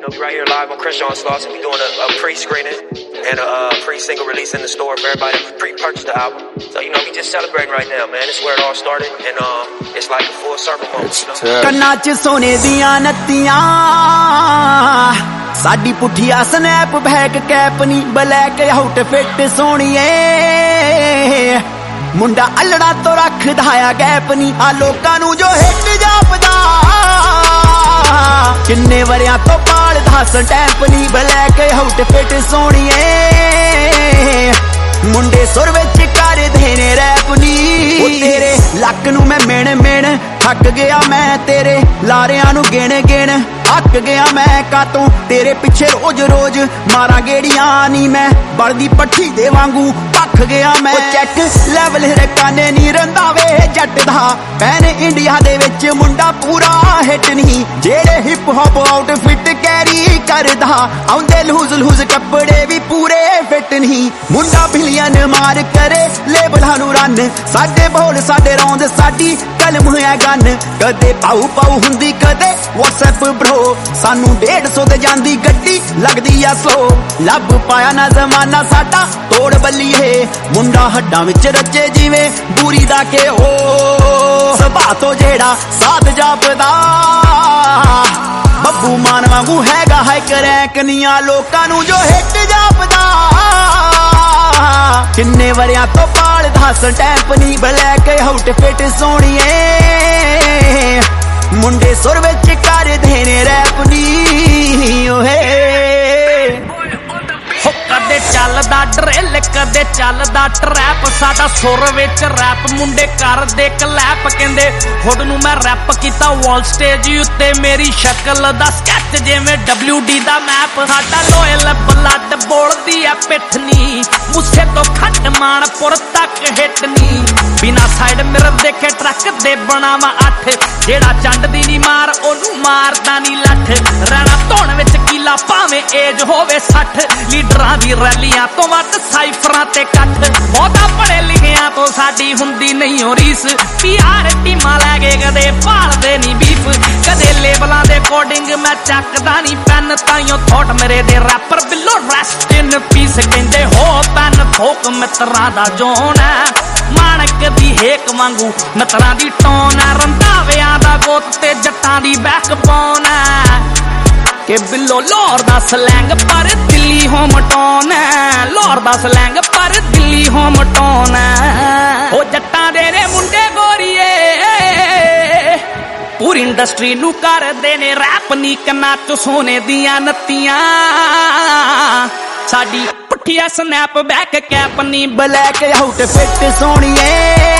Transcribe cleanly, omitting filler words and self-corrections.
know, we right here live on Crenshaw and Slauson. We doing a pre-screening and a pre-single release in the store for everybody to pre-purchase the album. So, you know, we just celebrating right now, man. It's where it all started, and it's like a full circle moment, you know? ਕੰਨਾਂ 'ਚ ਸੋਨੇ ਦੀਆਂ ਨੱਤੀਆਂ ਸਾਡੀ ਪੁੱਠੀਆ snapback cap ਨੀ black outfit ਸੋਹਣੀਏ ਮੁੰਡਾ ਅਲੜਾ ਤੋਂ ਰੱਖਦਾ ਆ ਗੈਪ ਨੀ ਆ ਲੋਕਾਂ ਨੂੰ ਜੋ ਹਿੱਟ ਜਾਪਦਾ ਕਿੰਨੇ ਵਰਿਆਂ ਤੋਂ ਪਾਲਦਾ ਸਟੈਂਪ ਨੀ ਬਲੈਕ ਆਊਟ ਫਿੱਟ ਸੋਹਣੀਏ ਮੁੰਡੇ ਸੁਰ ਵਿੱਚ ਕਰਦੇ ਨੇ ਰੈਪ ਨੀ ਉਹ ਤੇਰੇ ਲੱਕ ਨੂੰ ਮੈਂ ਮਿਣ ਥੱਕ ਗਿਆ ਮੈਂ ਤੇਰੇ ਲਾਰਿਆਂ ਨੂੰ ਗਿਣ ਅੱਕ ਗਿਆ ਮੈਂ ਕਾਤੋਂ ਤੇਰੇ ਪਿੱਛੇ ਰੋਜ਼ ਮਾਰਾਂ ਗੇੜੀਆਂ ਨੀ ਮੈਂ ਬਲਦੀ ਪੱਠੀ ਦੇ ਵਾਂਗੂ ਭੱਖ ਗਿਆ ਮੈਂ ਚੈੱਕ ਲੈਵਲ ਰਕਾਨੇ ਨੀ ਰੰਦਾਵੇ ਜੱਟ ਦਾ ਪੈਨ ਇੰਡੀਆ ਦੇ ਵਿੱਚ ਮੁੰਡਾ ਪੂਰਾ ਹਿੱਟ ਨਹੀਂ ਜਿਹੜੇ ਹਿਪ ਹੌਪ ਆਊਟਫਿੱਟ ਕੈਰੀ ਕਰਦਾ ਆਉਂਦੇ ਲੂਜ਼ ਕੱਪੜੇ ਵੀ ਪੂਰੇ ਫਿੱਟ ਨਹੀਂ ਮੁੰਡਾ ਬਿਲੀਅਨ ਮਾਰ ਕਰੇ ਲੇਬਲਾਂ ਨੂੰ ਰਨ ਸਾਡੇ ਬੋਲ ਸਾਡੇ ਰੌਂਦ ਸਾਡੀ ਕਲਮ ਹੈ ਗਨ ਕਦੇ ਪਾਉ ਹੁੰਦੀ ਕਦੇ WhatsApp bro ਸਾਨੂੰ 150 ਤੇ ਜਾਂਦੀ ਗੱਡੀ ਲੱਗਦੀ ਆ ਸਲੋ ਲੱਭ ਪਾਇਆ ਨਾ ਜ਼ਮਾਨਾ ਸਾਡਾ ਤੋੜ ਬੱਲੀਏ ਮੁੰਡਾ ਹੱਡਾਂ ਵਿੱਚ ਰੱਜੇ ਜਿਵੇਂ ਬੂਰੀ ਦਾ ਘਿਓ ਸੁਭਾਅ ਤੋਂ ਜਿਹੜਾ ਸਾਧ ਜਾਪਦਾ ਬੱਬੂ ਮਾਨ ਵਾਂਗੂ ਹੈਗਾ ਹਾਈਕ ਰੈਂਕ ਨੀਆਂ ਲੋਕਾਂ ਨੂੰ ਜੋ ਹਿੱਟ ਜਾਪਦਾ ਕਿੰਨੇ ਵਰਿਆਂ ਤੋਂ ਪਾਲਦਾ ਸਟੈਂਪ ਨੀ ਬਲੈਕ ਆਊਟ ਫਿੱਟ ਸੋਹਣੀਏ ਮੁੰਡੇ ਸੁਰ ਵਿੱਚ ਕਰਦੇ ਨੇ ਰੈਪ ਨੀ ਓਏ ਹੋ ਕਦੇ ਚੱਲਦਾ ਡਰਿਲ ਕਦੇ ਚੱਲਦਾ ਟਰੈਪ ਸਾਡਾ ਸੁਰ ਵਿੱਚ ਰੈਪ ਮੁੰਡੇ ਕਰਦੇ ਕਲੈਪ ਕਹਿੰਦੇ ਖੁਦ ਨੂੰ ਮੈਂ ਰੈਪ ਕੀਤਾ ਵਾਲ ਸਟੇਜ ਉੱਤੇ ਮੇਰੀ ਸ਼ਕਲ ਦਾ ਸਕੈਚ ਜਿਵੇਂ WD ਦਾ ਮੈਪ ਸਾਡਾ ਲੋਇਲ ਬਲੱਡ ਬੋਲਦੀ ਆ ਪਿੱਠ ਨੀ ਮੁੱਸੇ ਤੋਂ ਖੱਟ ਮਾਨਪੁਰ ਤੱਕ ਹਿੱਟ ਨੀ ਬਿਨਾ ਸਾਈਡ ਮਿਰਰ ਦੇਖੇ ਟਰੱਕ ਦੇ ਬਣਾਵਾ 8 ਜਿਹੜਾ ਚੰਡ ਦੀ ਨੀ ਮਾਰ ਉਹਨੂੰ ਮਾਰਦਾ ਨੀ ਲੱਠ ਰਹਿਣਾ ਧੋਣ ਵਿੱਚ ਕੀਲਾ ਭਾਵੇਂ ਏਜ ਹੋਵੇ 60 ਲੀਡਰਾਂ ਦੀ ਰੈਲੀਆਂ ਤੋਂ ਵੱਧ ਸਾਈਫਰਾਂ ਤੇ ਕੱਠ ਬਹੁਤਾ ਪੜੇ ਲਿਖਿਆਂ ਤੋਂ ਸਾਡੀ ਹੁੰਦੀ ਨਹੀਂ ਹੋ ਰੀਸ PR ਟੀਮਾਂ ਲੈ ਕੇ ਕਦੇ ਭਾਲਦੇ ਨੀ ਬੀਫ ਕਦੇ ਲੇਬਲਾਂ ਦੇ ਕੋਡਿੰਗ ਮੈਂ ਚੱਕਦਾ ਨੀ ਪੈਨ ਤਾਈਓ ਥੋਟ ਮੇਰੇ ਦੇ ਰੈਪਰ ਬਿੱਲੋ ਰੈਸਟ ਇਨ ਪੀਸ ਕਹਿੰਦੇ ਹੋ ਪੈਨ ਥੋਕ ਮਿੱਤਰਾਂ ਦਾ ਜੋਨ ਮਾਣਕ ਦੀ ਹੇਕ ਵਾਂਗੂ ਨਤਰਾਂ ਦੀ ਟੋਨ ਰੰਧਾਵਿਆਂ ਦਾ ਗੋਤ ਤੇ ਜੱਟਾਂ ਦੀ ਬੈਕਬੋਨ ਕਿ ਬਿੱਲੋ ਲਾਹੌਰ ਦਾ ਸਲੈਂਗ ਪਰ ਦਿੱਲੀ ਹੋਮ ਟਾਊਨ ਲਾਹੌਰ ਦਾ ਸਲੈਂਗ ਪਰ ਦਿੱਲੀ ਹੋਮ ਟਾਊਨ ਉਹ ਜੱਟਾਂ ਦੇ ਨੇ ਮੁੰਡੇ ਗੋਰੀਏ ਪੂਰੀ ਇੰਡਸਟਰੀ ਨੂੰ ਕਰਦੇ ਨੇ ਰੈਪ ਨੀ ਕੰਨਾਂ 'ਚ ਸੋਨੇ ਦੀਆਂ ਨੱਤੀਆਂ ਸਾਡੀ ਪੁੱਠੀਆ ਸਨੈਪ ਬੈਕ ਕੈਪ ਨੀ ਬਲੈਕ ਆਊਟ ਫਿੱਟ ਸੋਹਣੀਏ